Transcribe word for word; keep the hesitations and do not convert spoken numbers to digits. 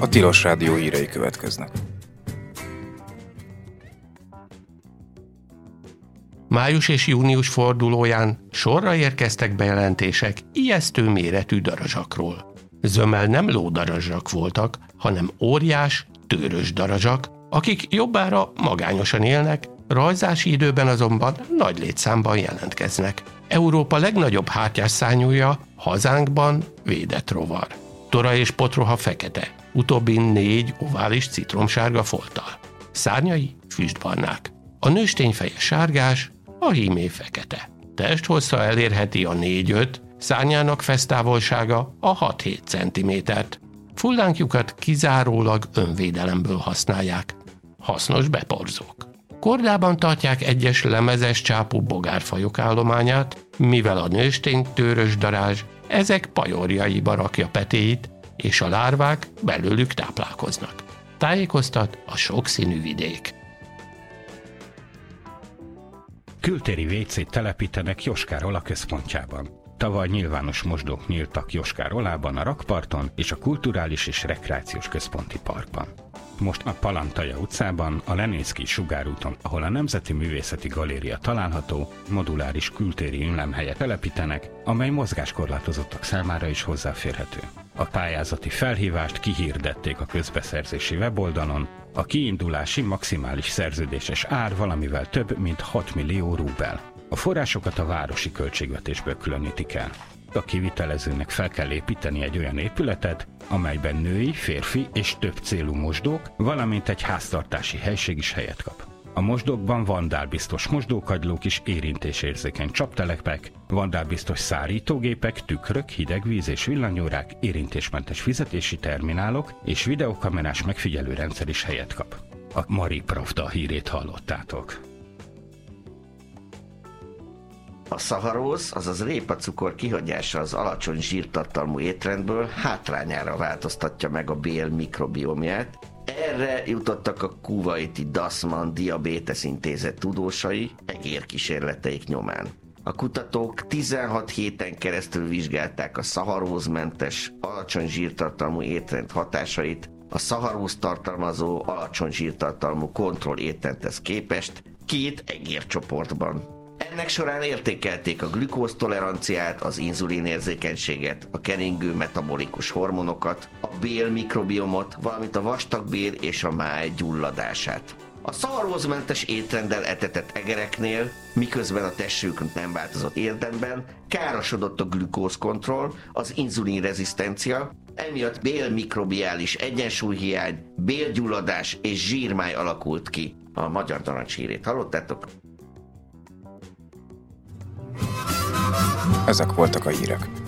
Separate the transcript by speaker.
Speaker 1: Tilos Rádió hírei következnek.
Speaker 2: Május és június fordulóján sorra érkeztek bejelentések ijesztő méretű darazsakról. Zömmel nem lódarazsak voltak, hanem óriás, tőrös darazsak, akik jobbára magányosan élnek, rajzási időben azonban nagy létszámban jelentkeznek. Európa legnagyobb hátlyásszárnyúja hazánkban védett rovar. Tora és potroha fekete, utóbbin négy ovális citromsárga folttal. Szárnyai füstbarnák. A nőstény feje sárgás, a hímé fekete. Testhossza elérheti a négy-öt, szárnyának fesztávolsága a hat-hét centimétert. Fullánkjukat kizárólag önvédelemből használják. Hasznos beporzók. Kordában tartják egyes lemezes csápú bogárfajok állományát, mivel a nőstény tőrös darázs ezek pajorjaiba rakja petéit, és a lárvák belőlük táplálkoznak. Tájékoztat a sokszínű vidék.
Speaker 3: Kültéri vécét telepítenek Joskár-Ola központjában. Tavaly nyilvános mosdók nyíltak Joskár-Olában, a rakparton és a Kulturális és Rekreációs Központi Parkban. Most a Palantaja utcában, a Leninszky sugárúton, ahol a Nemzeti Művészeti Galéria található, moduláris kültéri ünlemhelyet telepítenek, amely mozgáskorlátozottak számára is hozzáférhető. A pályázati felhívást kihirdették a közbeszerzési weboldalon, a kiindulási maximális szerződéses ár valamivel több, mint hat millió rubel. A forrásokat a városi költségvetésből különítik el. A kivitelezőnek fel kell építeni egy olyan épületet, amelyben női, férfi és több célú mosdók, valamint egy háztartási helység is helyet kap. A mosdókban vandálbiztos mosdókagylók és érintésérzékeny csaptelepek, vandálbiztos szárítógépek, tükrök, hideg víz és villanyórák, érintésmentes fizetési terminálok és videokamerás megfigyelőrendszer is helyet kap. A Mari Pravda hírét hallottátok.
Speaker 4: A szaharóz, azaz répacukor kihagyása az alacsony zsírtartalmú étrendből hátrányára változtatja meg a bél mikrobiomját. Erre jutottak a kuwaiti Dasman Diabetes Intézet tudósai egérkísérleteik nyomán. A kutatók tizenhat héten keresztül vizsgálták a szaharózmentes, alacsony zsírtartalmú étrend hatásait a szaharóz tartalmazó, alacsony zsírtartalmú kontroll étrendhez képest két egércsoportban. Ennek során értékelték a glükóztoleranciát, az inzulinérzékenységet, a keringő metabolikus hormonokat, a bél mikrobiomot, valamint a vastagbél és a máj gyulladását. A szaharózmentes étrenddel etetett egereknél, miközben a testük nem változott érdemben, károsodott a glükózkontroll, az inzulinrezisztencia, emiatt bélmikrobiális egyensúlyhiány, bélgyulladás és zsírmáj alakult ki. A Magyar Narancs hírét hallottátok?
Speaker 1: Ezek voltak a hírek.